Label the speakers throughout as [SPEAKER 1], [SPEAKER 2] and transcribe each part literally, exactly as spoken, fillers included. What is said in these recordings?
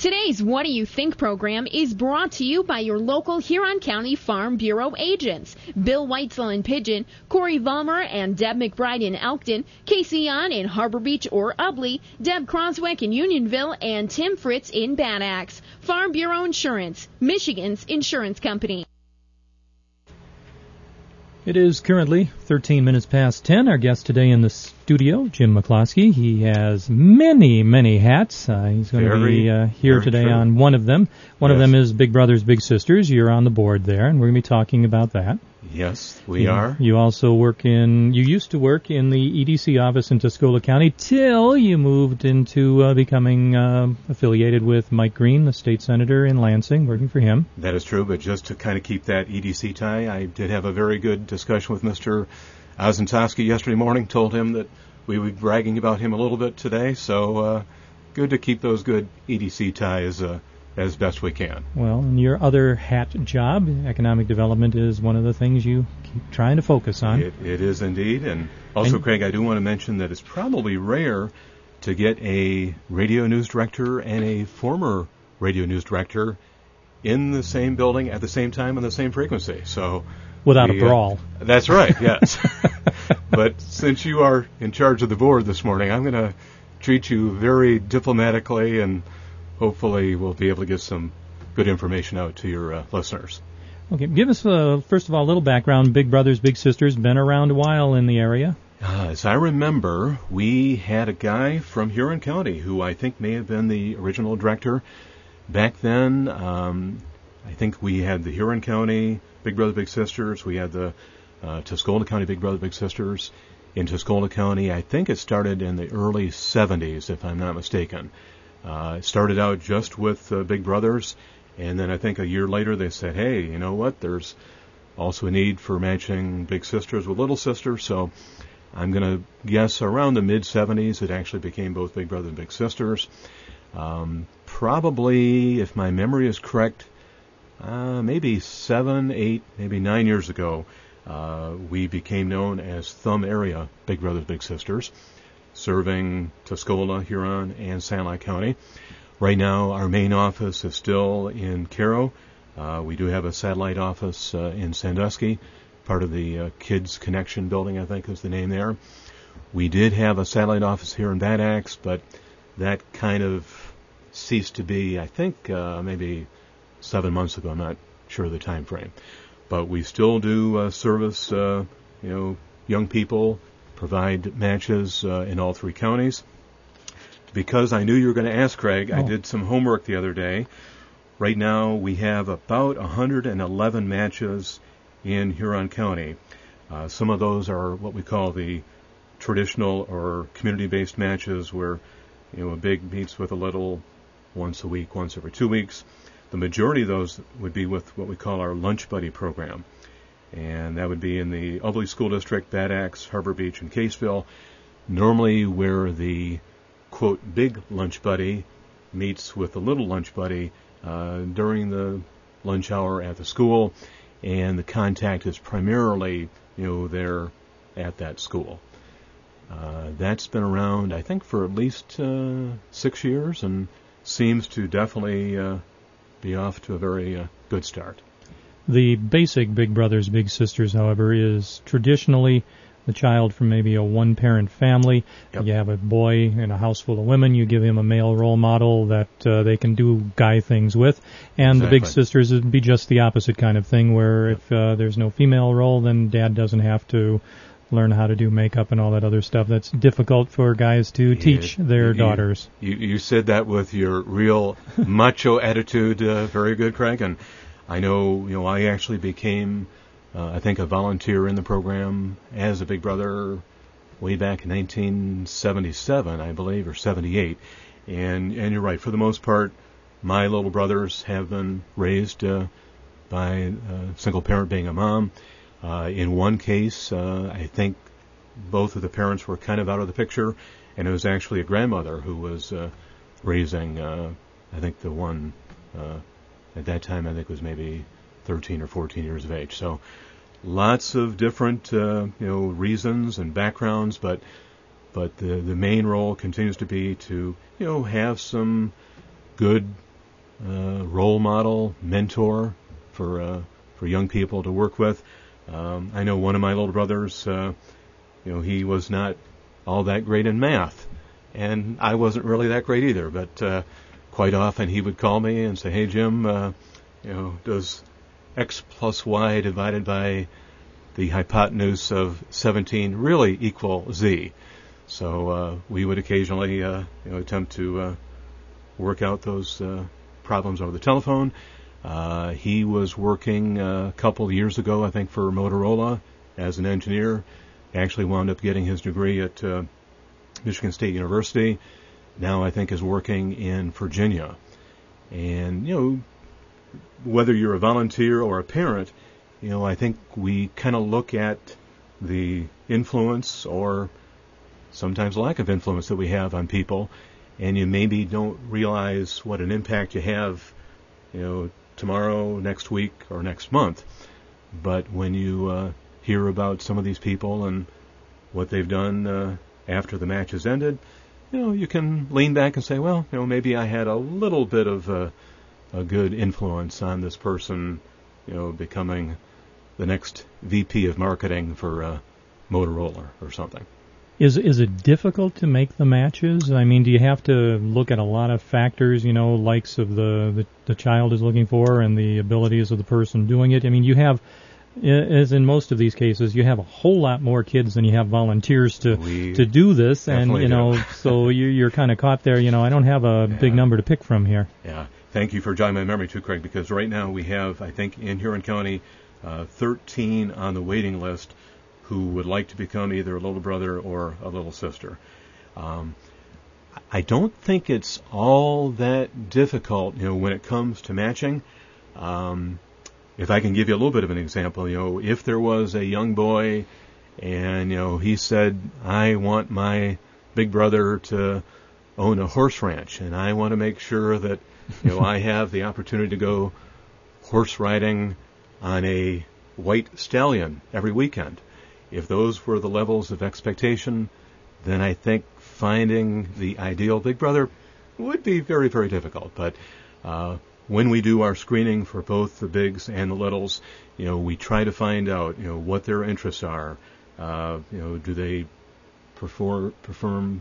[SPEAKER 1] Today's What Do You Think program is brought to you by your local Huron County Farm Bureau agents, Bill Weitzel in Pigeon, Corey Vollmer and Deb McBride in Elkton, Casey Yon in Harbor Beach or Ubley, Deb Croswick in Unionville, and Tim Fritz in Bad Axe. Farm Bureau Insurance, Michigan's insurance company.
[SPEAKER 2] It is currently thirteen minutes past ten. Our guest today in the studio, Jim McCloskey. He has many, many hats. Uh, he's going to be uh, here today true. on one of them. One yes. of them is Big Brothers Big Sisters. You're on the board there, and we're going to be talking about that.
[SPEAKER 3] Yes, we
[SPEAKER 2] you,
[SPEAKER 3] are.
[SPEAKER 2] You also work in, you used to work in the E D C office in Tuscola County till you moved into uh, becoming uh, affiliated with Mike Green, the state senator in Lansing, working for him.
[SPEAKER 3] That is true, but just to kind of keep that E D C tie, I did have a very good discussion with Mister Ozentowski yesterday morning, told him that we would be bragging about him a little bit today, so uh, good to keep those good E D C ties uh, as best we can.
[SPEAKER 2] Well, and your other hat job, economic development, is one of the things you keep trying to focus on.
[SPEAKER 3] It, it is indeed, and also, and, Craig, I do want to mention that it's probably rare to get a radio news director and a former radio news director in the same building at the same time on the same frequency. So
[SPEAKER 2] without
[SPEAKER 3] we,
[SPEAKER 2] a brawl.
[SPEAKER 3] Uh, that's right, yes. But since you are in charge of the board this morning, I'm going to treat you very diplomatically, and hopefully we'll be able to get some good information out to your uh, listeners.
[SPEAKER 2] Okay, give us, uh, first of all, a little background. Big Brothers, Big Sisters, been around a while in the area.
[SPEAKER 3] Uh, as I remember, we had a guy from Huron County who I think may have been the original director. Back then, um, I think we had the Huron County Big Brother, Big Sisters. We had the uh, Tuscola County Big Brother, Big Sisters. In Tuscola County, I think it started in the early seventies, if I'm not mistaken. Uh, it started out just with uh, Big Brothers, and then I think a year later they said, hey, you know what, there's also a need for matching Big Sisters with Little Sisters, so I'm going to guess around the mid-seventies it actually became both Big Brothers and Big Sisters. Um, probably, if my memory is correct, uh, maybe seven, eight, maybe nine years ago, uh, we became known as Thumb Area Big Brothers Big Sisters, serving Tuscola, Huron, and Sanilac County. Right now, our main office is still in Cairo. Uh, we do have a satellite office uh, in Sandusky, part of the uh, Kids Connection building, I think is the name there. We did have a satellite office here in Bad Axe, but that kind of ceased to be, I think, uh, maybe seven months ago. I'm not sure of the time frame. But we still do uh, service, uh, you know, young people, provide matches uh, in all three counties. Because I knew you were going to ask, Craig, oh. I did some homework the other day. Right now we have about one hundred eleven matches in Huron County. Uh, some of those are what we call the traditional or community-based matches where, you know, a big meets with a little once a week, once every two weeks. The majority of those would be with what we call our Lunch Buddy program. And that would be in the Ubley School District, Bad Axe, Harbor Beach, and Caseville. Normally where the, quote, big lunch buddy meets with the little lunch buddy uh, during the lunch hour at the school, and the contact is primarily, you know, there at that school. Uh, that's been around, I think, for at least uh, six years, and seems to definitely uh, be off to a very uh, good start.
[SPEAKER 2] The basic Big Brothers, Big Sisters, however, is traditionally the child from maybe a one-parent family. Yep. You have a boy in a house full of women. You give him a male role model that uh, they can do guy things with. And exactly. The Big Sisters would be just the opposite kind of thing, where yep. if uh, there's no female role, then dad doesn't have to learn how to do makeup and all that other stuff that's difficult for guys to yeah, teach their
[SPEAKER 3] you,
[SPEAKER 2] daughters.
[SPEAKER 3] You, you said that with your real macho attitude. Uh, very good, Craig. And I know, you know, I actually became, uh, I think, a volunteer in the program as a Big Brother way back in nineteen seventy-seven, I believe, or seventy-eight. And and you're right. For the most part, my little brothers have been raised uh, by a single parent, being a mom. Uh, in one case, uh, I think both of the parents were kind of out of the picture, and it was actually a grandmother who was uh, raising, uh, I think the one uh, at that time, I think was maybe thirteen or fourteen years of age. So lots of different, uh, you know, reasons and backgrounds, but but the the main role continues to be to, you know, have some good uh, role model, mentor for uh, for young people to work with. Um, I know one of my little brothers, uh, you know, he was not all that great in math, and I wasn't really that great either. But uh, quite often he would call me and say, "Hey Jim, uh, you know, does X plus Y divided by the hypotenuse of seventeen really equal Z?" So uh, we would occasionally, uh, you know, attempt to uh, work out those uh, problems over the telephone. Uh, he was working uh, a couple of years ago, I think, for Motorola as an engineer. Actually wound up getting his degree at uh, Michigan State University. Now I think is working in Virginia. And, you know, whether you're a volunteer or a parent, you know, I think we kind of look at the influence or sometimes lack of influence that we have on people, and you maybe don't realize what an impact you have, you know, tomorrow, next week, or next month. But when you uh, hear about some of these people and what they've done uh, after the match has ended, you know, you can lean back and say, well, you know, maybe I had a little bit of uh, a good influence on this person, you know, becoming the next V P of marketing for uh, Motorola or something.
[SPEAKER 2] Is is it difficult to make the matches? I mean, do you have to look at a lot of factors, you know, likes of the, the, the child is looking for and the abilities of the person doing it? I mean, you have, as in most of these cases, you have a whole lot more kids than you have volunteers to
[SPEAKER 3] we
[SPEAKER 2] to do this, and you know,
[SPEAKER 3] do.
[SPEAKER 2] so you, you're kind of caught there. You know, I don't have a
[SPEAKER 3] yeah.
[SPEAKER 2] big number to pick from here.
[SPEAKER 3] Yeah, thank you for jogging my memory too, Craig, because right now we have, I think, in Huron County, uh, thirteen on the waiting list who would like to become either a little brother or a little sister. Um, I don't think it's all that difficult, you know, when it comes to matching. Um, if I can give you a little bit of an example, you know, if there was a young boy and, you know, he said, I want my big brother to own a horse ranch and I want to make sure that, you know, I have the opportunity to go horse riding on a white stallion every weekend. If those were the levels of expectation, then I think finding the ideal big brother would be very, very difficult. But uh, when we do our screening for both the bigs and the littles, you know, we try to find out, you know, what their interests are. Uh, you know, do they prefer, prefer,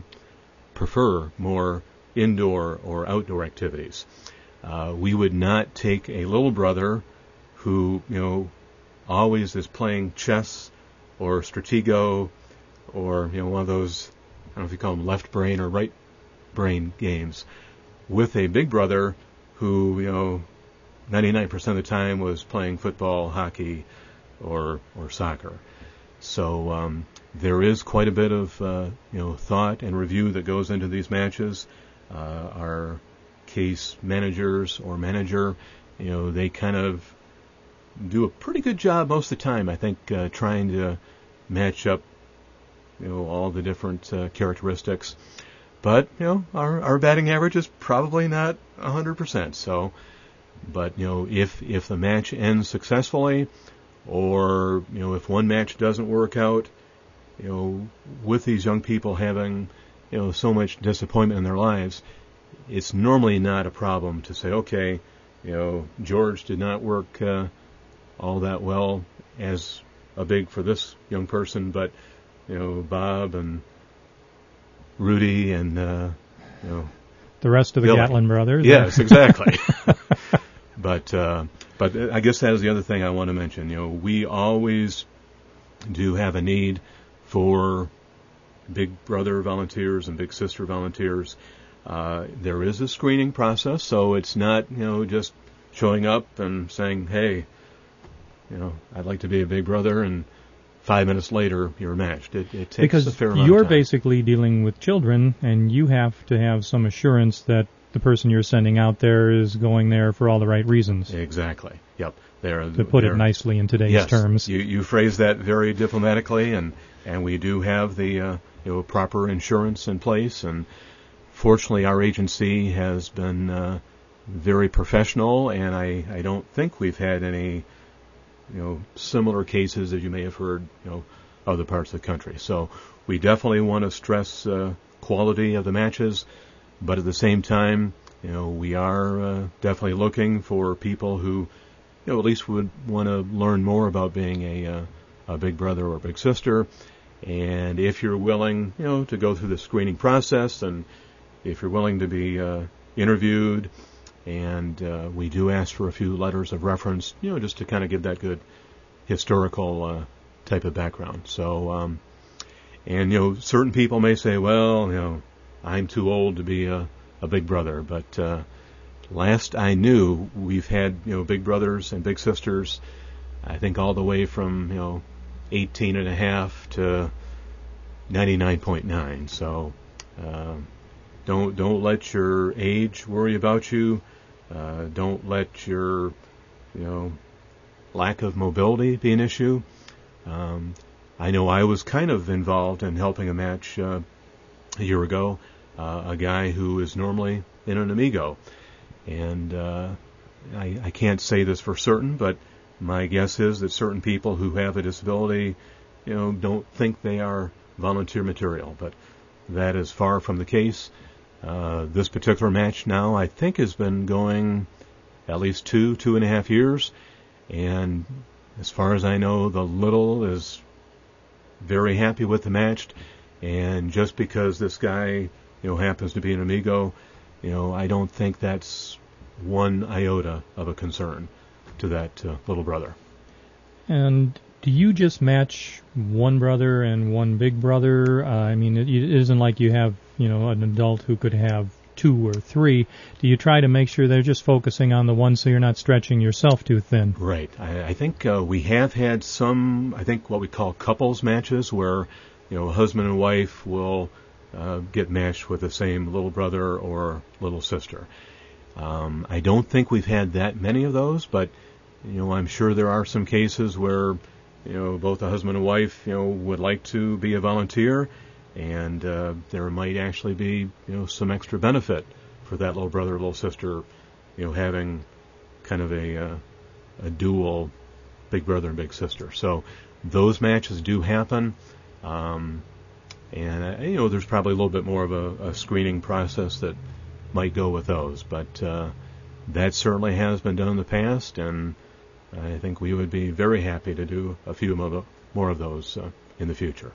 [SPEAKER 3] prefer more indoor or outdoor activities? Uh, we would not take a little brother who, you know, always is playing chess or Stratego, or, you know, one of those, I don't know if you call them left brain or right brain games, with a big brother who, you know, ninety-nine percent of the time was playing football, hockey, or or soccer. So um, there is quite a bit of, uh, you know, thought and review that goes into these matches. Uh, our case managers or manager, you know, they kind of do a pretty good job most of the time, I think, uh, trying to match up, you know, all the different uh, characteristics. But, you know, our, our batting average is probably not one hundred percent. So, but, you know, if, if the match ends successfully, or, you know, if one match doesn't work out, you know, with these young people having, you know, so much disappointment in their lives, it's normally not a problem to say, okay, you know, George did not work uh, all that well as a big for this young person, but, you know, Bob and Rudy and, uh, you know,
[SPEAKER 2] the rest of the
[SPEAKER 3] Billy.
[SPEAKER 2] Gatlin brothers.
[SPEAKER 3] Yes, exactly. but, uh, but I guess that is the other thing I want to mention. You know, we always do have a need for big brother volunteers and big sister volunteers. Uh, there is a screening process, so it's not, you know, just showing up and saying, hey, you know, I'd like to be a big brother, and five minutes later you're matched. It, it takes
[SPEAKER 2] because
[SPEAKER 3] a fair amount
[SPEAKER 2] you're
[SPEAKER 3] of time.
[SPEAKER 2] basically dealing with children, and you have to have some assurance that the person you're sending out there is going there for all the right reasons.
[SPEAKER 3] Exactly. Yep. They're,
[SPEAKER 2] to put
[SPEAKER 3] they're,
[SPEAKER 2] it nicely in today's
[SPEAKER 3] yes,
[SPEAKER 2] terms.
[SPEAKER 3] You, you phrase that very diplomatically, and, and we do have the uh, you know, proper insurance in place, and fortunately our agency has been uh, very professional, and I, I don't think we've had any, you know, similar cases that you may have heard, you know, other parts of the country. So we definitely want to stress uh, quality of the matches, but at the same time, you know, we are uh, definitely looking for people who, you know, at least would want to learn more about being a, uh, a big brother or big sister. And if you're willing, you know, to go through the screening process, and if you're willing to be uh, interviewed, and uh, we do ask for a few letters of reference, you know, just to kind of give that good historical uh, type of background. So, um, and, you know, certain people may say, well, you know, I'm too old to be a, a big brother. But uh, last I knew, we've had, you know, big brothers and big sisters, I think all the way from, you know, eighteen and a half to ninety-nine point nine. So uh, don't don't let your age worry about you. Uh, don't let your, you know, lack of mobility be an issue. Um, I know I was kind of involved in helping a match uh, a year ago, uh, a guy who is normally in an Amigo. And uh, I, I can't say this for certain, but my guess is that certain people who have a disability, you know, don't think they are volunteer material. But that is far from the case. Uh, this particular match now, I think, has been going at least two, two and a half years. And as far as I know, the little is very happy with the match. And just because this guy, you know, happens to be an Amigo, you know, I don't think that's one iota of a concern to that uh, little brother.
[SPEAKER 2] And do you just match one brother and one big brother? Uh, I mean, it, it isn't like you have, you know, an adult who could have two or three. Do you try to make sure they're just focusing on the one so you're not stretching yourself too thin?
[SPEAKER 3] Right. I, I think uh, we have had some, I think what we call couples matches where, you know, a husband and wife will uh, get matched with the same little brother or little sister. Um, I don't think we've had that many of those, but, you know, I'm sure there are some cases where, you know, both the husband and wife, you know, would like to be a volunteer, and uh, there might actually be, you know, some extra benefit for that little brother or little sister, you know, having kind of a uh, a dual big brother and big sister. So those matches do happen, um, and uh, you know, there's probably a little bit more of a, a screening process that might go with those, but uh, that certainly has been done in the past, and I think we would be very happy to do a few more of those uh, in the future.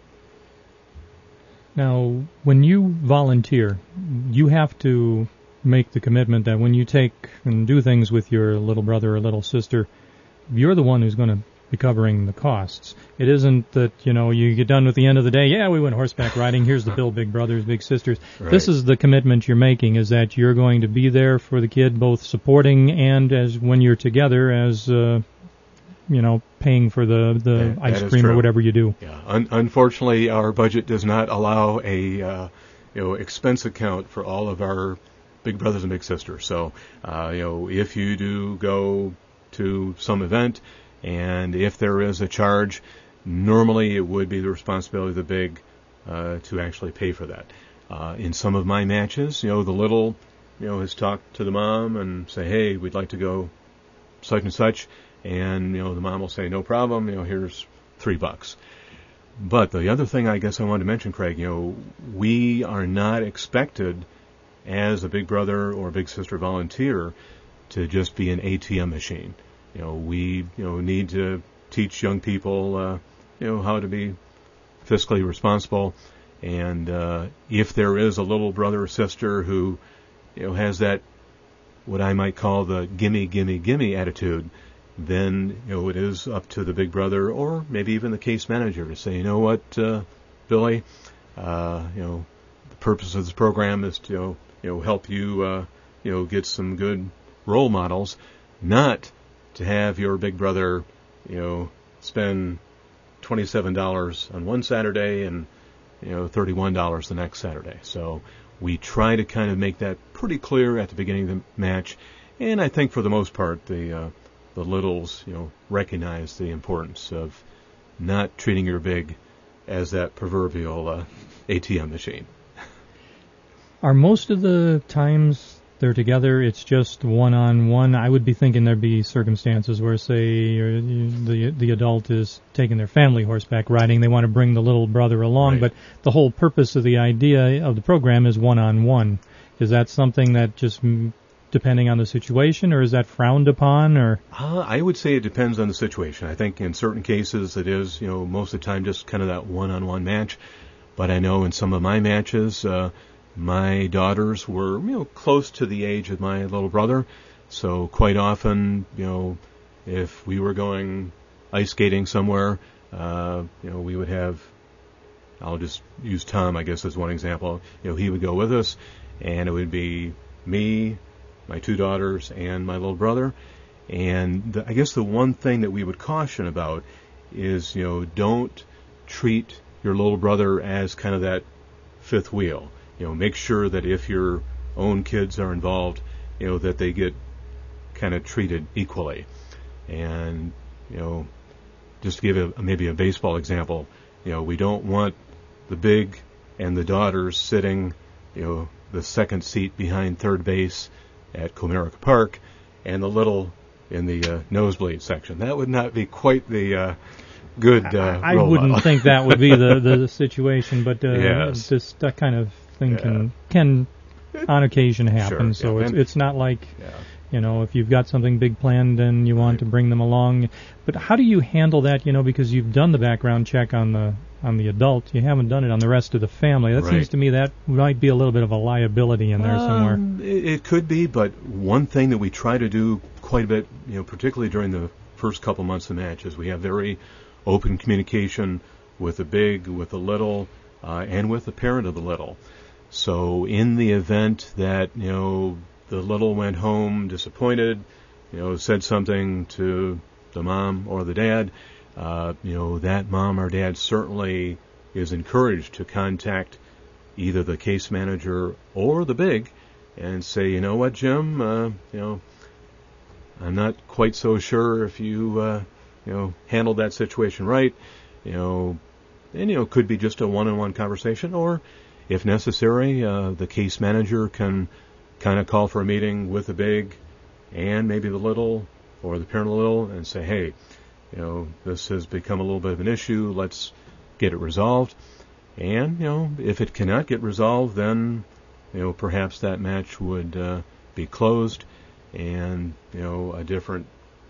[SPEAKER 2] Now, when you volunteer, you have to make the commitment that when you take and do things with your little brother or little sister, you're the one who's going to be covering the costs. It isn't that, you know, you get done with the end of the day, yeah, we went horseback riding, here's the bill, big brothers, big sisters. Right. This is the commitment you're making, is that you're going to be there for the kid, both supporting and as when you're together as, uh, you know, paying for the, the
[SPEAKER 3] that,
[SPEAKER 2] ice
[SPEAKER 3] that
[SPEAKER 2] cream or whatever you do.
[SPEAKER 3] Yeah. Un- unfortunately, our budget does not allow a, uh, you know, expense account for all of our big brothers and big sisters. So, uh, you know, if you do go to some event, and if there is a charge, normally it would be the responsibility of the big uh, to actually pay for that. Uh, in some of my matches, you know, the little, you know, has talked to the mom and say, hey, we'd like to go such and such, and, you know, the mom will say, no problem, you know, here's three bucks. But the other thing I guess I wanted to mention, Craig, you know, we are not expected as a big brother or big sister volunteer to just be an A T M machine. You know, we, you know, need to teach young people, uh, you know, how to be fiscally responsible. And uh, if there is a little brother or sister who, you know, has that, what I might call the gimme, gimme, gimme attitude, then, you know, it is up to the big brother or maybe even the case manager to say, you know what, uh, Billy, uh, you know, the purpose of this program is to, you know, you know help you, uh, you know, get some good role models, not to have your big brother, you know, spend twenty-seven dollars on one Saturday and, you know, thirty-one dollars the next Saturday. So we try to kind of make that pretty clear at the beginning of the match, and I think for the most part the uh, the littles, you know, recognize the importance of not treating your big as that proverbial uh, A T M machine.
[SPEAKER 2] Are most of the times they're together, it's just one-on-one? I would be thinking there'd be circumstances where, say, the the adult is taking their family horseback riding, they want to bring the little brother along, right. But the whole purpose of the idea of the program is one-on-one. Is that something that just, mm, depending on the situation, or is that frowned upon, or?
[SPEAKER 3] Uh, I would say it depends on the situation. I think in certain cases it is, you know, most of the time just kind of that one-on-one match. But I know in some of my matches, uh, my daughters were, you know, close to the age of my little brother. So quite often, you know, if we were going ice skating somewhere, uh, you know, we would have, I'll just use Tom, I guess, as one example. You know, he would go with us, and it would be me, my two daughters, and my little brother. And the, I guess the one thing that we would caution about is, you know, don't treat your little brother as kind of that fifth wheel. You know, make sure that if your own kids are involved, you know, that they get kind of treated equally. And, you know, just to give a, maybe a baseball example, you know, we don't want the big and the daughters sitting, you know, the second seat behind third base at Comerica Park, and the little in the uh, nosebleed section. That would not be quite the uh, good uh,
[SPEAKER 2] I, I
[SPEAKER 3] role
[SPEAKER 2] wouldn't
[SPEAKER 3] model.
[SPEAKER 2] think that would be the, the situation, but uh,
[SPEAKER 3] Yes.
[SPEAKER 2] this, that kind of thing
[SPEAKER 3] Yeah.
[SPEAKER 2] can, can on occasion happen.
[SPEAKER 3] Sure,
[SPEAKER 2] So
[SPEAKER 3] yeah.
[SPEAKER 2] it's,
[SPEAKER 3] And-
[SPEAKER 2] it's not like,
[SPEAKER 3] Yeah.
[SPEAKER 2] you know, if you've got something big planned and you want
[SPEAKER 3] Right.
[SPEAKER 2] to bring them along. But how do you handle that, you know, because you've done the background check on the on the adult, you haven't done it on the rest of the family. That
[SPEAKER 3] Right.
[SPEAKER 2] seems to me that might be a little bit of a liability in there somewhere.
[SPEAKER 3] Um, it, it could be, but one thing that we try to do quite a bit, you know, particularly during the first couple months of matches, we have very open communication with the big, with the little, uh, and with the parent of the little. So in the event that, you know, the little went home disappointed, you know, said something to the mom or the dad, uh, you know, that mom or dad certainly is encouraged to contact either the case manager or the big and say, you know what, Jim, uh, you know, I'm not quite so sure if you, uh, you know, handled that situation right, you know, and, you know, could be just a one-on-one conversation, or if necessary, uh, the case manager can kind of call for a meeting with the big and maybe the little or the parent of the little and say, hey, you know, this has become a little bit of an issue. Let's get it resolved. And, you know, if it cannot get resolved, then, you know, perhaps that match would uh, be closed and, you know, a different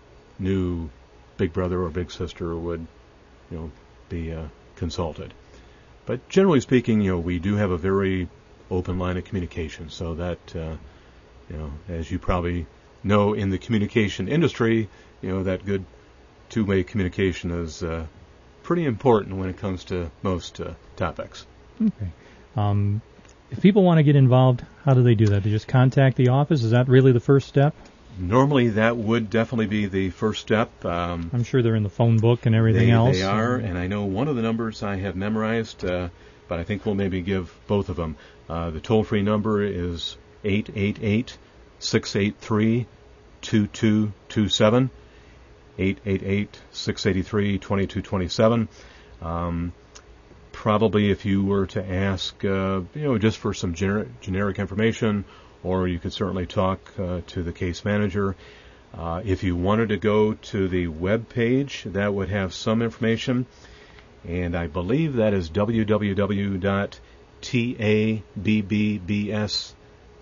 [SPEAKER 3] new big brother or big sister would, you know, be uh, consulted. But generally speaking, you know, we do have a very open line of communication, so that, uh, you know, as you probably know in the communication industry, you know, that good two-way communication is uh, pretty important when it comes to most uh, topics.
[SPEAKER 2] Okay. Um, if people want to get involved, how do they do that? They just contact the office? Is that really the first step?
[SPEAKER 3] Normally, that would definitely be the first step. Um,
[SPEAKER 2] I'm sure they're in the phone book and everything
[SPEAKER 3] they,
[SPEAKER 2] else.
[SPEAKER 3] They are, and I know one of the numbers I have memorized, uh, but I think we'll maybe give both of them. Uh, the toll-free number is eight eight eight, six eight three, two two two seven. eight eight eight, six eight three, two two two seven. Um, probably if you were to ask, uh, you know, just for some gener- generic information, or you could certainly talk uh, to the case manager. Uh, if you wanted to go to the web page, that would have some information, and I believe that is w w w dot t a b b b s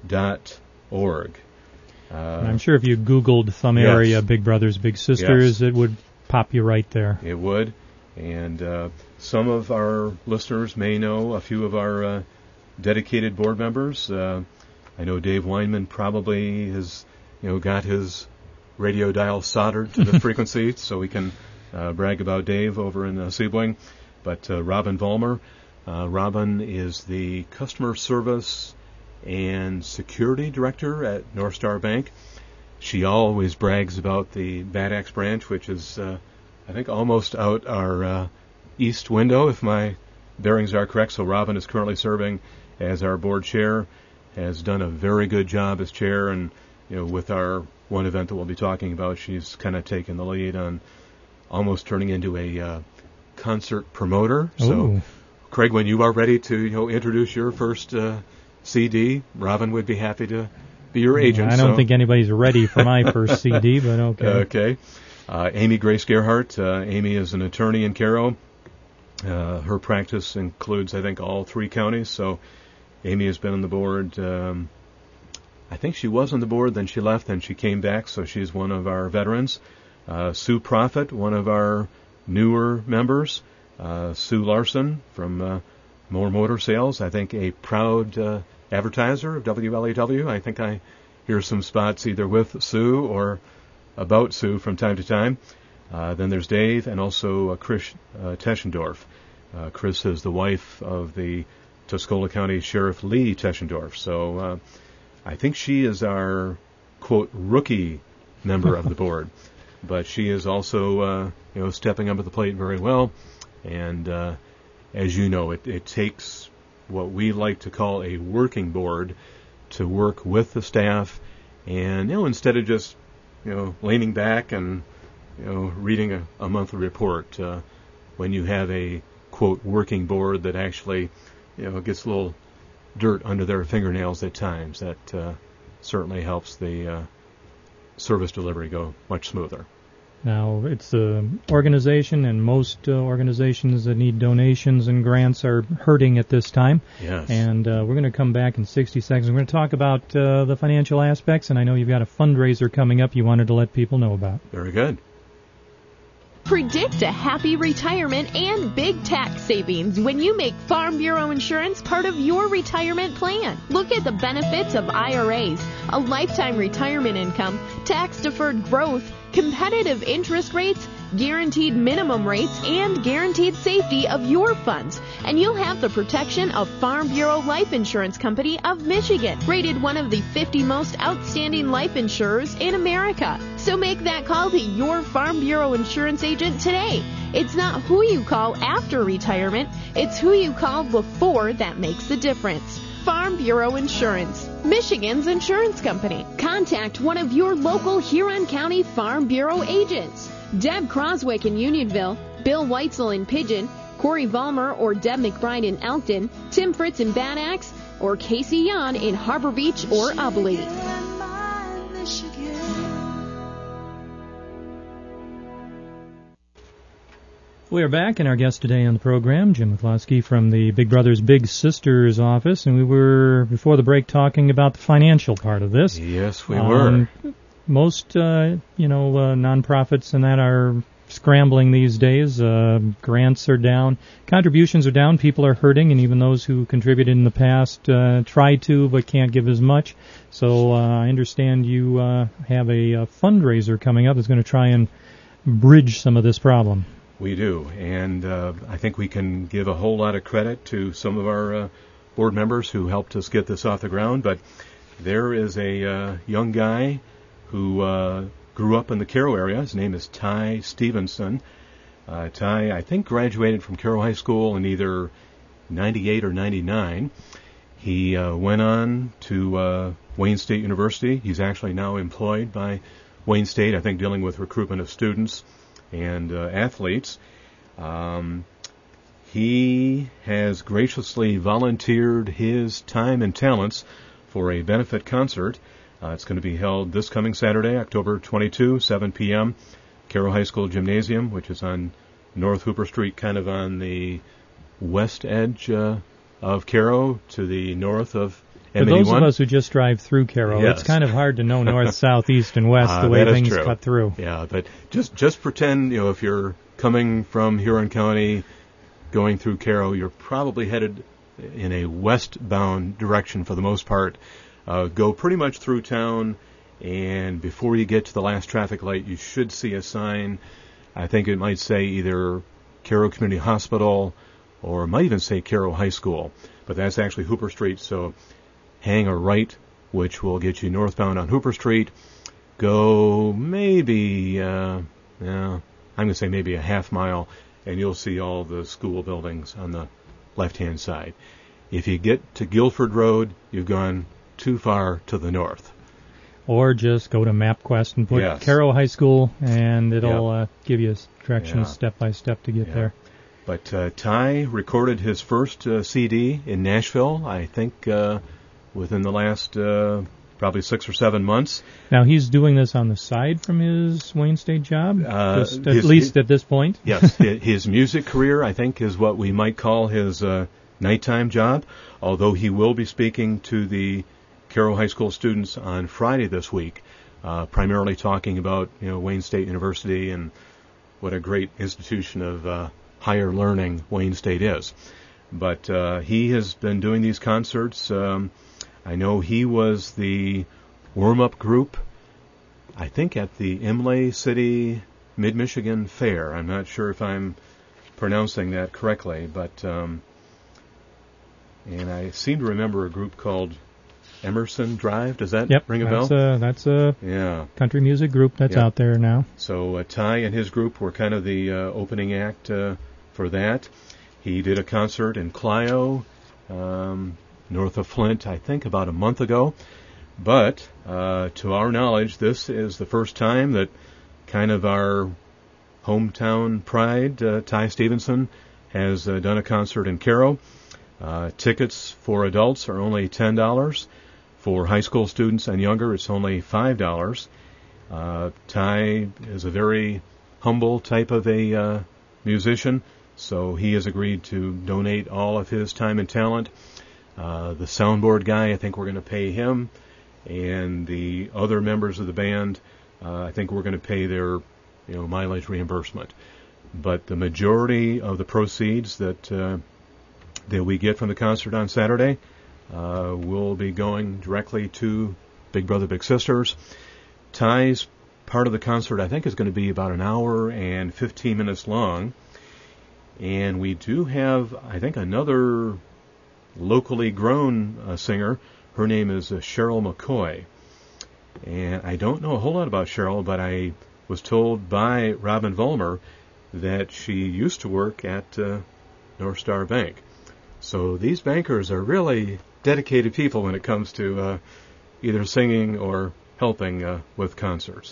[SPEAKER 3] dot org. Uh,
[SPEAKER 2] I'm sure if you Googled some
[SPEAKER 3] yes.
[SPEAKER 2] area, Big Brothers, Big Sisters,
[SPEAKER 3] Yes.
[SPEAKER 2] it would pop you right there.
[SPEAKER 3] It would. And uh, some of our listeners may know a few of our uh, dedicated board members. Uh, I know Dave Weinman probably has, you know, got his radio dial soldered to the frequency, so we can uh, brag about Dave over in uh, Sebling. But uh, Robin Vollmer, uh, Robin is the customer service and security director at North Star Bank. She always brags about the Bad Axe branch, which is, uh, I think, almost out our uh, east window, if my bearings are correct. So Robin is currently serving as our board chair, has done a very good job as chair, and, you know, with our one event that we'll be talking about, she's kind of taken the lead on almost turning into a uh, concert promoter. So,
[SPEAKER 2] Ooh.
[SPEAKER 3] Craig, when you are ready to, you know, introduce your first uh, C D, Robin would be happy to be your agent.
[SPEAKER 2] I don't
[SPEAKER 3] so.
[SPEAKER 2] think anybody's ready for my first C D, but okay.
[SPEAKER 3] Okay. Uh, Amy Grace Gerhardt. Uh, Amy is an attorney in Caro. Uh, her practice includes, I think, all three counties. So Amy has been on the board um, I think she was on the board, then she left, then she came back, so she's one of our veterans. Uh, Sue Profit, one of our newer members. Uh, Sue Larson from uh, More Motor Sales, I think a proud uh, advertiser of W L A W. I think I hear some spots either with Sue or about Sue from time to time. Uh, then there's Dave and also uh, Chris uh, Teschendorf. Uh, Chris is the wife of the Tuscola County Sheriff Lee Teschendorf. So uh, I think she is our, quote, rookie member of the board. But she is also, uh, you know, stepping up at the plate very well. And uh, as you know, it, it takes what we like to call a working board to work with the staff. And, you know, instead of just, you know, leaning back and, you know, reading a, a monthly report, uh, when you have a, quote, working board that actually, you know, gets a little dirt under their fingernails at times, that uh, certainly helps the uh, service delivery go much smoother.
[SPEAKER 2] Now, it's an organization, and most uh, organizations that need donations and grants are hurting at this time.
[SPEAKER 3] Yes.
[SPEAKER 2] And uh, we're going to come back in sixty seconds. We're going to talk about uh, the financial aspects, and I know you've got a fundraiser coming up you wanted to let people know about.
[SPEAKER 3] Very good.
[SPEAKER 1] Predict a happy retirement and big tax savings when you make Farm Bureau Insurance part of your retirement plan. Look at the benefits of I R As, a lifetime retirement income, tax-deferred growth, competitive interest rates, guaranteed minimum rates, and guaranteed safety of your funds. And you'll have the protection of Farm Bureau Life Insurance Company of Michigan, rated one of the fifty most outstanding life insurers in America. So make that call to your Farm Bureau Insurance agent today. It's not who you call after retirement, it's who you call before that makes the difference. Farm Bureau Insurance, Michigan's insurance company. Contact one of your local Huron County Farm Bureau agents. Deb Croswick in Unionville, Bill Weitzel in Pigeon, Corey Vollmer or Deb McBride in Elkton, Tim Fritz in Bad Axe, or Casey Yan in Harbor Beach or Ubly.
[SPEAKER 2] We are back, and our guest today on the program, Jim McCloskey from the Big Brothers Big Sisters office, and we were, before the break, talking about the financial part of this.
[SPEAKER 3] Yes, we
[SPEAKER 2] um,
[SPEAKER 3] were.
[SPEAKER 2] Most, uh, you know, uh, nonprofits and that are scrambling these days. Uh, grants are down. Contributions are down. People are hurting, and even those who contributed in the past uh, try to but can't give as much. So uh, I understand you uh, have a, a fundraiser coming up that's going to try and bridge some of this problem.
[SPEAKER 3] We do, and uh, I think we can give a whole lot of credit to some of our uh, board members who helped us get this off the ground, but there is a uh, young guy who uh, grew up in the Cairo area. His name is Ty Stevenson. Uh, Ty, I think, graduated from Cairo High School in either ninety-eight or ninety-nine. He uh, went on to uh, Wayne State University. He's actually now employed by Wayne State, I think, dealing with recruitment of students and uh, athletes. Um, he has graciously volunteered his time and talents for a benefit concert. Uh, it's going to be held this coming Saturday, October twenty-second, seven p.m., Cairo High School Gymnasium, which is on North Hooper Street, kind of on the west edge uh, of Cairo, to the north of
[SPEAKER 2] For those of us who just drive through Cairo,
[SPEAKER 3] yes.
[SPEAKER 2] It's kind of hard to know north, south, east, and west
[SPEAKER 3] uh,
[SPEAKER 2] the way things
[SPEAKER 3] true.
[SPEAKER 2] cut through.
[SPEAKER 3] Yeah, but just just pretend, you know, if you're coming from Huron County, going through Cairo, you're probably headed in a westbound direction for the most part. Uh, go pretty much through town, and before you get to the last traffic light, you should see a sign. I think it might say either Cairo Community Hospital, or it might even say Cairo High School, but that's actually Hooper Street, so hang a right, which will get you northbound on Hooper Street. Go maybe, uh, yeah, I'm going to say maybe a half mile, and you'll see all the school buildings on the left-hand side. If you get to Guilford Road, you've gone too far to the north.
[SPEAKER 2] Or just go to MapQuest and put
[SPEAKER 3] yes.
[SPEAKER 2] Cairo High School, and it'll
[SPEAKER 3] yep.
[SPEAKER 2] uh, give you directions
[SPEAKER 3] yeah.
[SPEAKER 2] step by step to get
[SPEAKER 3] yeah.
[SPEAKER 2] there.
[SPEAKER 3] But uh, Ty recorded his first uh, C D in Nashville, I think, uh, within the last uh, probably six or seven months.
[SPEAKER 2] Now, he's doing this on the side from his Wayne State job,
[SPEAKER 3] uh,
[SPEAKER 2] just
[SPEAKER 3] his,
[SPEAKER 2] at least
[SPEAKER 3] his,
[SPEAKER 2] at this point?
[SPEAKER 3] Yes. His music career, I think, is what we might call his uh, nighttime job, although he will be speaking to the Caro High School students on Friday this week, uh, primarily talking about, you know, Wayne State University and what a great institution of uh, higher learning Wayne State is. But uh, he has been doing these concerts. Um, I know he was the warm-up group, I think, at the Imlay City Mid-Michigan Fair. I'm not sure if I'm pronouncing that correctly, but um, and I seem to remember a group called Emerson Drive. Does that
[SPEAKER 2] yep,
[SPEAKER 3] ring a
[SPEAKER 2] that's
[SPEAKER 3] bell?
[SPEAKER 2] A, that's a
[SPEAKER 3] yeah.
[SPEAKER 2] country music group that's
[SPEAKER 3] yep.
[SPEAKER 2] out there now.
[SPEAKER 3] So uh, Ty and his group were kind of the uh, opening act uh, for that. He did a concert in Clio, um, north of Flint, I think about a month ago. But uh, to our knowledge, this is the first time that kind of our hometown pride, uh, Ty Stevenson, has uh, done a concert in Caro. Uh, tickets for adults are only ten dollars. For high school students and younger, it's only five dollars. Uh, Ty is a very humble type of a uh, musician, so he has agreed to donate all of his time and talent. Uh, the soundboard guy, I think we're going to pay him, and the other members of the band, uh, I think we're going to pay their, you know, mileage reimbursement. But the majority of the proceeds that uh, that we get from the concert on Saturday uh, will be going directly to Big Brother Big Sisters. Ty's part of the concert, I think, is going to be about an hour and fifteen minutes long. And we do have, I think, another locally grown uh, singer. Her name is uh, Cheryl McCoy. And I don't know a whole lot about Cheryl, but I was told by Robin Vollmer that she used to work at uh, North Star Bank. So these bankers are really dedicated people when it comes to uh, either singing or helping uh, with concerts.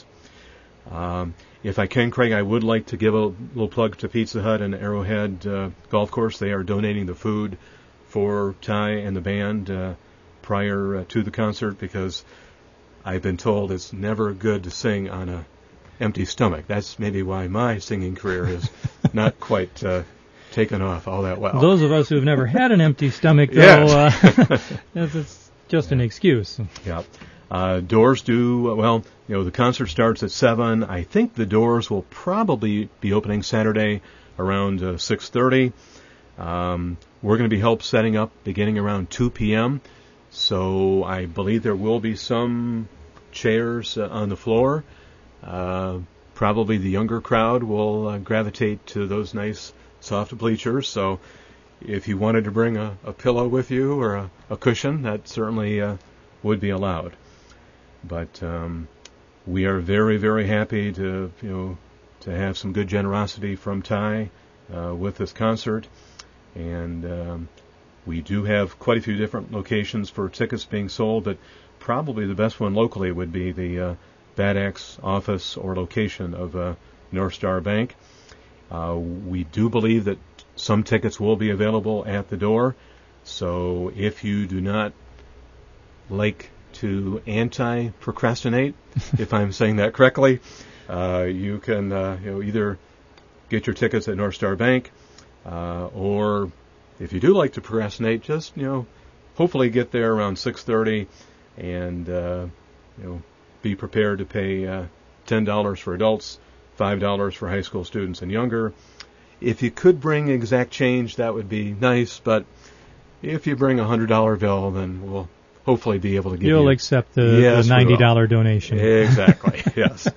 [SPEAKER 3] Um, if I can, Craig, I would like to give a little plug to Pizza Hut and Arrowhead uh, Golf Course. They are donating the food for Ty and the band uh, prior uh, to the concert, because I've been told it's never good to sing on a empty stomach. That's maybe why my singing career is not quite uh, taken off all that well.
[SPEAKER 2] Those of us who've never had an empty stomach, though,
[SPEAKER 3] yes.
[SPEAKER 2] uh, it's just an excuse.
[SPEAKER 3] Yeah. Uh, doors do, well, you know, the concert starts at seven. I think the doors will probably be opening Saturday around uh, six thirty. Um, we're going to be help setting up beginning around two p.m., so I believe there will be some chairs uh, on the floor. Uh, probably the younger crowd will uh, gravitate to those nice soft bleachers, so if you wanted to bring a, a pillow with you or a, a cushion, that certainly uh, would be allowed. But um, we are very, very happy to, you know, to have some good generosity from Ty uh, with this concert, and um, we do have quite a few different locations for tickets being sold, but probably the best one locally would be the uh, Bad Axe office or location of uh, North Star Bank. Uh, we do believe that some tickets will be available at the door, so if you do not like to anti-procrastinate, if I'm saying that correctly, uh, you can uh, you know, either get your tickets at North Star Bank, uh, or if you do like to procrastinate, just, you know, hopefully get there around six thirty and uh, you know, be prepared to pay uh, ten dollars for adults, five dollars for high school students and younger. If you could bring exact change, that would be nice, but if you bring a one hundred dollar bill, then we'll hopefully be able to give
[SPEAKER 2] You'll
[SPEAKER 3] you...
[SPEAKER 2] accept the,
[SPEAKER 3] yes,
[SPEAKER 2] the ninety dollar donation.
[SPEAKER 3] Exactly, yes.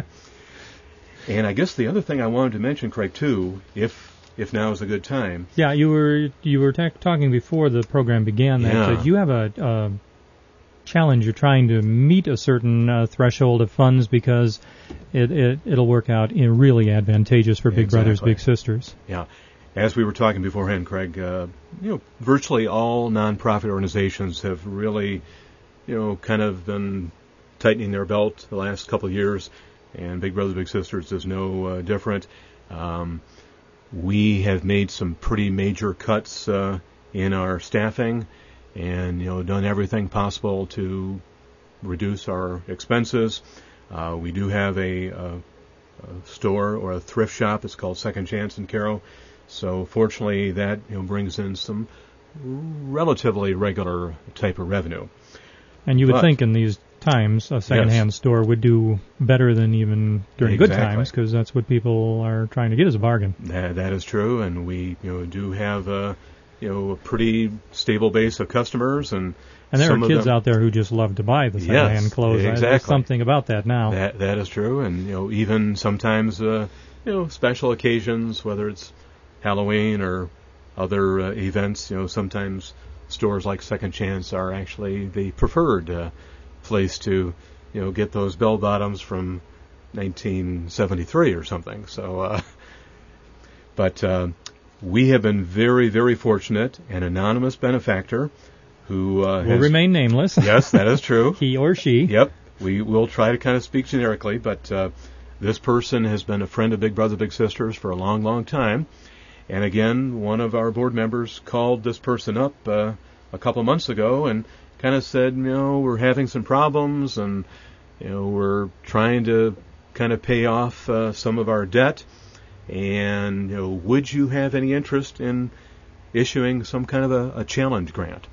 [SPEAKER 3] And I guess the other thing I wanted to mention, Craig, too, if if now is a good time...
[SPEAKER 2] Yeah, you were you were ta- talking before the program began that,
[SPEAKER 3] Yeah.
[SPEAKER 2] that you have a, a challenge. You're trying to meet a certain uh, threshold of funds because it, it, it'll work out in really advantageous for Big
[SPEAKER 3] Exactly.
[SPEAKER 2] Brothers Big Sisters.
[SPEAKER 3] Yeah. As we were talking beforehand, Craig, uh, you know, virtually all nonprofit organizations have really, you know, kind of been tightening their belt the last couple of years, and Big Brothers Big Sisters is no uh, different. Um, we have made some pretty major cuts uh, in our staffing, and, you know, done everything possible to reduce our expenses. Uh, we do have a, a, a store or a thrift shop. It's called Second Chance in Caro. So fortunately, that, you know, brings in some relatively regular type of revenue.
[SPEAKER 2] And you would
[SPEAKER 3] but,
[SPEAKER 2] think in these times a secondhand yes. store would do better than even during
[SPEAKER 3] exactly.
[SPEAKER 2] good times, because that's what people are trying to get as a bargain.
[SPEAKER 3] That, that is true, and we you know do have a you know a pretty stable base of customers, and
[SPEAKER 2] and there
[SPEAKER 3] some
[SPEAKER 2] are kids
[SPEAKER 3] them,
[SPEAKER 2] out there who just love to buy the secondhand
[SPEAKER 3] yes,
[SPEAKER 2] clothes.
[SPEAKER 3] Exactly.
[SPEAKER 2] There's something about that now.
[SPEAKER 3] That that is true, and you know even sometimes uh, you know special occasions, whether it's Halloween or other uh, events, you know sometimes stores like Second Chance are actually the preferred uh, place to, you know, get those bell bottoms from nineteen seventy-three or something. So, uh, but uh, we have been very, very fortunate. An anonymous benefactor who uh,
[SPEAKER 2] will
[SPEAKER 3] has,
[SPEAKER 2] remain nameless.
[SPEAKER 3] Yes, that is true.
[SPEAKER 2] He or she.
[SPEAKER 3] Yep. We will try to kind of speak generically, but uh, this person has been a friend of Big Brother Big Sisters for a long, long time. And again, one of our board members called this person up uh, a couple of months ago and kind of said, you know, we're having some problems, and you know, we're trying to kind of pay off uh, some of our debt, and you know, would you have any interest in issuing some kind of a, a challenge grant?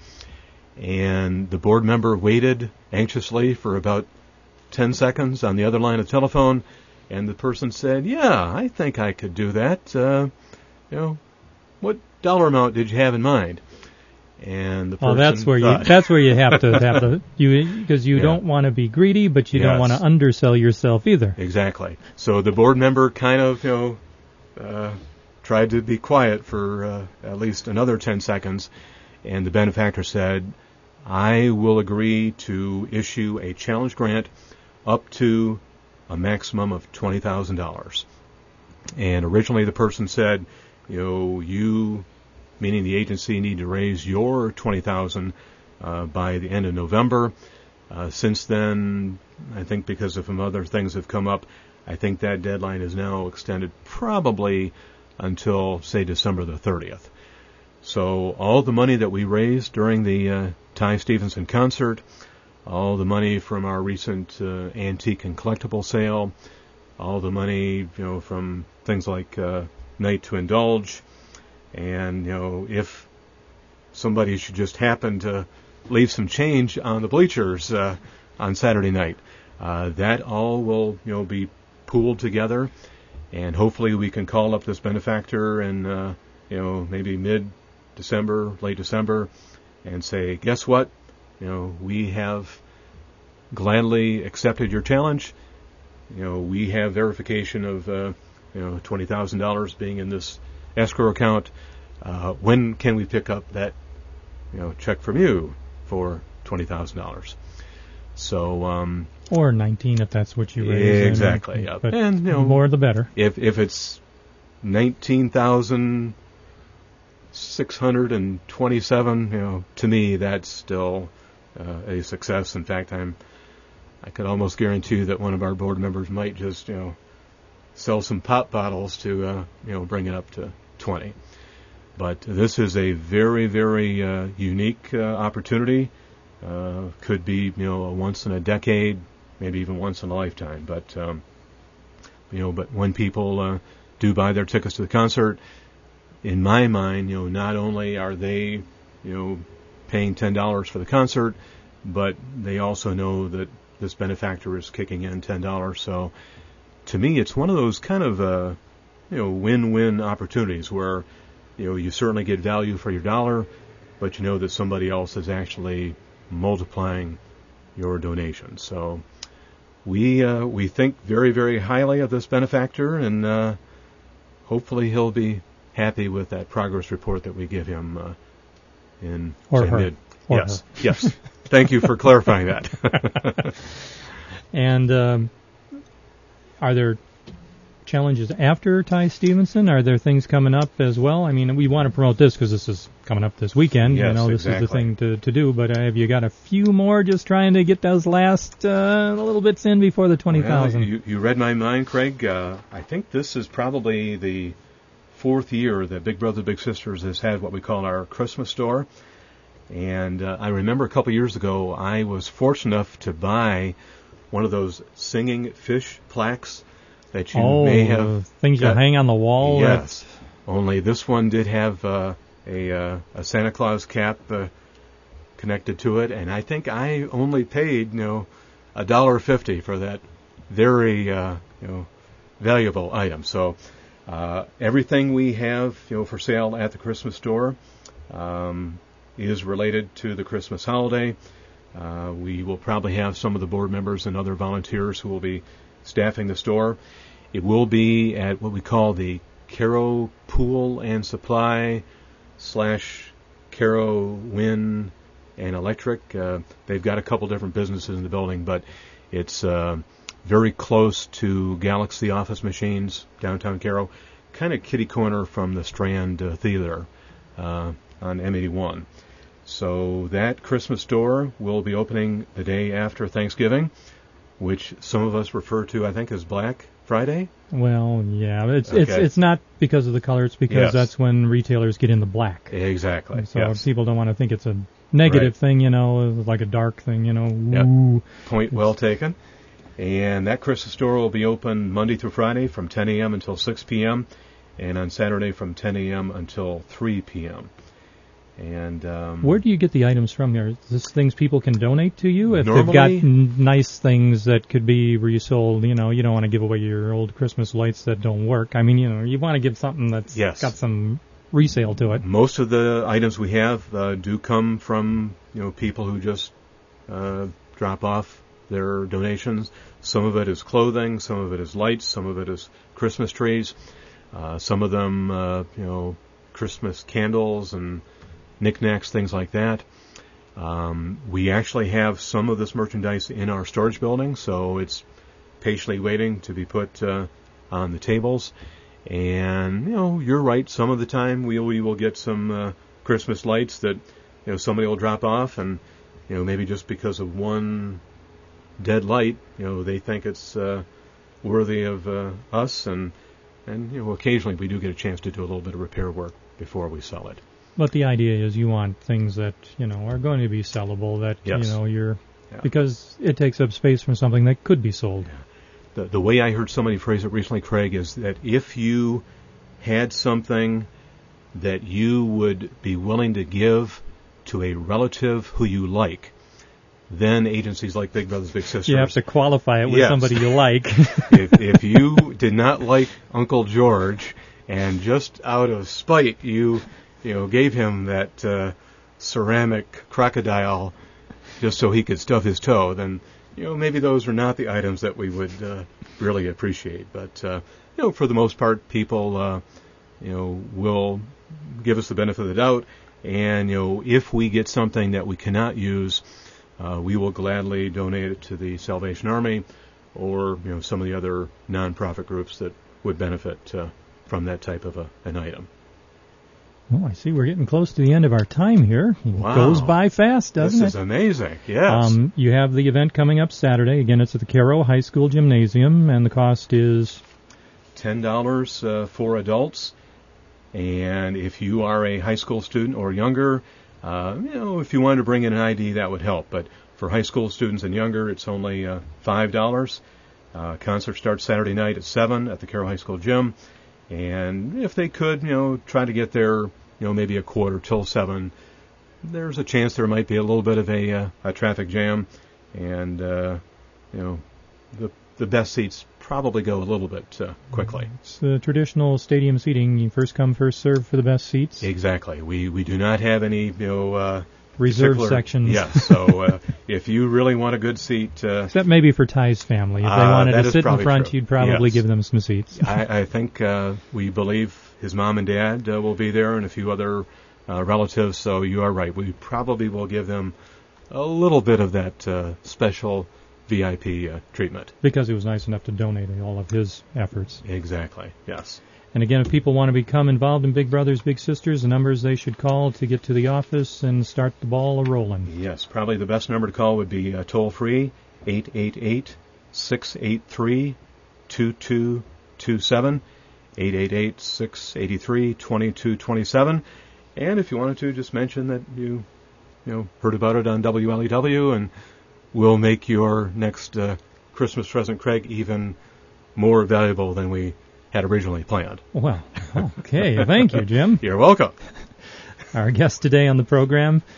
[SPEAKER 3] And the board member waited anxiously for about ten seconds on the other line of the telephone, and the person said, yeah, I think I could do that. Uh, you know, what dollar amount did you have in mind? And the person
[SPEAKER 2] well, that's where
[SPEAKER 3] thought,
[SPEAKER 2] you that's where you have to have the you because you yeah. don't want to be greedy, but you
[SPEAKER 3] yes.
[SPEAKER 2] don't want to undersell yourself either.
[SPEAKER 3] Exactly. So the board member kind of you know uh, tried to be quiet for uh, at least another ten seconds, and the benefactor said, "I will agree to issue a challenge grant up to a maximum of twenty thousand dollars." And originally the person said, "You know, you." Meaning the agency need to raise your twenty thousand dollars uh, by the end of November. Uh, since then, I think because of some other things have come up, I think that deadline is now extended probably until, say, December the thirtieth. So all the money that we raised during the uh, Ty Stevenson concert, all the money from our recent uh, antique and collectible sale, all the money you know from things like uh, Night to Indulge, and, you know, if somebody should just happen to leave some change on the bleachers uh, on Saturday night, uh, that all will, you know, be pooled together, and hopefully we can call up this benefactor in, uh, you know, maybe mid-December, late December, and say, guess what? You know, we have gladly accepted your challenge. You know, we have verification of, uh, you know, twenty thousand dollars being in this escrow account. Uh, when can we pick up that, you know, check from you for twenty thousand dollars? So, um,
[SPEAKER 2] or nineteen if that's what you raise.
[SPEAKER 3] Exactly. Yeah.
[SPEAKER 2] But
[SPEAKER 3] and you know,
[SPEAKER 2] more the better.
[SPEAKER 3] If if it's nineteen thousand six hundred and twenty-seven, you know, to me that's still uh, a success. In fact, I'm I could almost guarantee that one of our board members might just, you know, sell some pop bottles to, uh, you know, bring it up to twenty. But this is a very, very uh, unique uh, opportunity. Uh, could be, you know, a once in a decade, maybe even once in a lifetime. But, um, you know, but when people uh, do buy their tickets to the concert, in my mind, you know, not only are they, you know, paying ten dollars for the concert, but they also know that this benefactor is kicking in ten dollars. So, to me, it's one of those kind of, uh, you know, win-win opportunities where, you know, you certainly get value for your dollar, but you know that somebody else is actually multiplying your donation. So we uh, we think very, very highly of this benefactor, and uh, hopefully he'll be happy with that progress report that we give him uh, in
[SPEAKER 2] or
[SPEAKER 3] say,
[SPEAKER 2] her.
[SPEAKER 3] mid.
[SPEAKER 2] Or
[SPEAKER 3] yes,
[SPEAKER 2] her.
[SPEAKER 3] yes. Thank you for clarifying that.
[SPEAKER 2] And um, are there challenges after Ty Stevenson? Are there things coming up as well? I mean, we want to promote this because this is coming up this weekend.
[SPEAKER 3] Yes,
[SPEAKER 2] you know, this
[SPEAKER 3] exactly.
[SPEAKER 2] is the thing to, to do. But uh, have you got a few more just trying to get those last uh, little bits in before the twenty thousand?
[SPEAKER 3] Well, you, you read my mind, Craig. Uh, I think this is probably the fourth year that Big Brother Big Sisters has had what we call our Christmas store. And uh, I remember a couple years ago, I was fortunate enough to buy one of those singing fish plaques that you
[SPEAKER 2] oh,
[SPEAKER 3] may have
[SPEAKER 2] things
[SPEAKER 3] got.
[SPEAKER 2] You hang on the wall.
[SPEAKER 3] Yes, only this one did have uh, a uh, a Santa Claus cap uh, connected to it, and I think I only paid, you know, a dollar fifty for that very, uh, you know, valuable item. So uh, everything we have, you know, for sale at the Christmas store um, is related to the Christmas holiday. Uh, we will probably have some of the board members and other volunteers who will be staffing the store. It will be at what we call the Caro Pool and Supply slash Caro Wind and Electric. Uh, they've got a couple different businesses in the building, but it's uh, very close to Galaxy Office Machines, downtown Caro, kind of kitty corner from the Strand uh, Theater uh, on M eighty-one. So that Christmas store will be opening the day after Thanksgiving, which some of us refer to, I think, as Black Friday.
[SPEAKER 2] Well, yeah, it's
[SPEAKER 3] Okay.
[SPEAKER 2] it's it's not because of the color. It's because
[SPEAKER 3] Yes.
[SPEAKER 2] that's when retailers get in the black.
[SPEAKER 3] Exactly.
[SPEAKER 2] So
[SPEAKER 3] yes.
[SPEAKER 2] people don't want to think it's a negative
[SPEAKER 3] Right.
[SPEAKER 2] thing, you know, like a dark thing, you know.
[SPEAKER 3] Yep.
[SPEAKER 2] Ooh.
[SPEAKER 3] Point well taken. And that Christmas store will be open Monday through Friday from ten a.m. until six p.m. and on Saturday from ten a.m. until three p.m. And um,
[SPEAKER 2] Where do you get the items from here? Is this things people can donate to you? If
[SPEAKER 3] Normally-
[SPEAKER 2] they've got n- nice things that could be resold, you know, you don't want to give away your old Christmas lights that don't work. I mean, you know, you want to give something that's
[SPEAKER 3] Yes.
[SPEAKER 2] got some resale to it.
[SPEAKER 3] most of the items we have uh, do come from, you know, people who just uh, drop off their donations. Some of it is clothing, some of it is lights, some of it is Christmas trees, uh, some of them, uh, you know, Christmas candles and knickknacks, things like that. Um, we actually have some of this merchandise in our storage building, so it's patiently waiting to be put uh, on the tables. And, you know, you're right, some of the time we, we will get some uh, Christmas lights that, you know, somebody will drop off, and, you know, maybe just because of one dead light, you know, they think it's uh, worthy of uh, us, and, and, you know, occasionally we do get a chance to do a little bit of repair work before we sell it.
[SPEAKER 2] But the idea is you want things that, you know, are going to be sellable, that,
[SPEAKER 3] Yes.
[SPEAKER 2] you know, you're,
[SPEAKER 3] Yeah.
[SPEAKER 2] because it takes up space from something that could be sold.
[SPEAKER 3] The, the way I heard somebody phrase it recently, Craig, is that if you had something that you would be willing to give to a relative who you like, then agencies like Big Brothers Big Sisters.
[SPEAKER 2] You have to qualify it with
[SPEAKER 3] Yes.
[SPEAKER 2] somebody you like.
[SPEAKER 3] if, if you did not like Uncle George, and just out of spite you, you know, gave him that uh, ceramic crocodile just so he could stub his toe, then, you know, maybe those are not the items that we would uh, really appreciate. But, uh, you know, for the most part, people, uh, you know, will give us the benefit of the doubt. And, you know, if we get something that we cannot use, uh, we will gladly donate it to the Salvation Army or, you know, some of the other nonprofit groups that would benefit uh, from that type of a, an item.
[SPEAKER 2] Oh, I see we're getting close to the end of our time here. It
[SPEAKER 3] Wow.
[SPEAKER 2] goes by fast, doesn't
[SPEAKER 3] This
[SPEAKER 2] it?
[SPEAKER 3] is amazing. Yes.
[SPEAKER 2] Um, you have the event coming up Saturday. Again, it's at the Caro High School Gymnasium, and the cost is...
[SPEAKER 3] ten dollars uh, for adults. And if you are a high school student or younger, uh, you know, if you wanted to bring in an I D, that would help. But for high school students and younger, it's only uh, five dollars. Uh, concert starts Saturday night at seven at the Caro High School Gym. And if they could, you know, try to get there, you know, maybe a quarter till seven, there's a chance there might be a little bit of a, uh, a traffic jam. And, uh, you know, the the best seats probably go a little bit uh, quickly.
[SPEAKER 2] It's the traditional stadium seating. You first come, first serve for the best seats.
[SPEAKER 3] Exactly. We we do not have any, you know, uh,
[SPEAKER 2] Reserve
[SPEAKER 3] particular-
[SPEAKER 2] sections.
[SPEAKER 3] Yes. So uh, if you really want a good seat, uh,
[SPEAKER 2] Except maybe for Ty's family. If they
[SPEAKER 3] Uh,
[SPEAKER 2] wanted
[SPEAKER 3] that
[SPEAKER 2] to
[SPEAKER 3] is
[SPEAKER 2] sit in
[SPEAKER 3] probably
[SPEAKER 2] front,
[SPEAKER 3] true.
[SPEAKER 2] you'd probably
[SPEAKER 3] Yes.
[SPEAKER 2] give them some seats.
[SPEAKER 3] I, I think uh, we believe his mom and dad uh, will be there and a few other uh, relatives. So you are right. We probably will give them a little bit of that uh, special V I P uh, treatment.
[SPEAKER 2] Because he was nice enough to donate all of his efforts.
[SPEAKER 3] Exactly. Yes.
[SPEAKER 2] And again, if people want to become involved in Big Brothers Big Sisters, the numbers they should call to get to the office and start the ball a-rolling.
[SPEAKER 3] Yes. Probably the best number to call would be uh, toll free eight eight eight, six eight three, two two two seven. eight eight eight, six eight three, two two two seven. And if you wanted to, just mention that you, you know, heard about it on W L E W, and we'll make your next uh, Christmas present, Craig, even more valuable than we had originally planned.
[SPEAKER 2] Well, okay. Thank you, Jim.
[SPEAKER 3] You're welcome.
[SPEAKER 2] Our guest today on the program,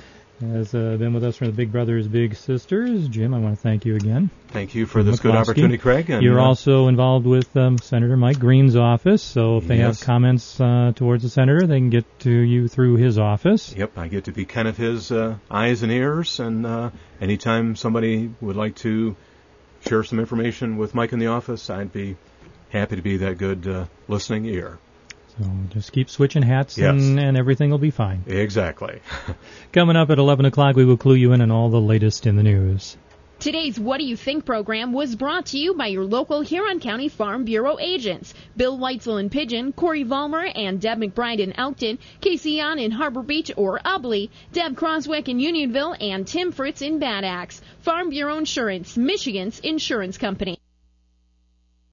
[SPEAKER 2] has uh, been with us from the Big Brothers Big Sisters. Jim, I want to thank you again.
[SPEAKER 3] Thank you for this good opportunity, Craig. And,
[SPEAKER 2] You're
[SPEAKER 3] uh,
[SPEAKER 2] also involved with um, Senator Mike Green's office, so if they
[SPEAKER 3] yes.
[SPEAKER 2] have comments uh, towards the senator, they can get to you through his office.
[SPEAKER 3] Yep, I get to be kind of his uh, eyes and ears, and uh, anytime somebody would like to share some information with Mike in the office, I'd be happy to be that good uh, listening ear.
[SPEAKER 2] So just keep switching hats,
[SPEAKER 3] Yes.
[SPEAKER 2] and, and everything will be fine.
[SPEAKER 3] Exactly.
[SPEAKER 2] Coming up at eleven o'clock, we will clue you in on all the latest in the news.
[SPEAKER 1] Today's What Do You Think program was brought to you by your local Huron County Farm Bureau agents, Bill Weitzel in Pigeon, Corey Vollmer and Deb McBride in Elkton, Casey Yon in Harbor Beach or Ubley, Deb Croswick in Unionville, and Tim Fritz in Bad Axe. Farm Bureau Insurance, Michigan's insurance company.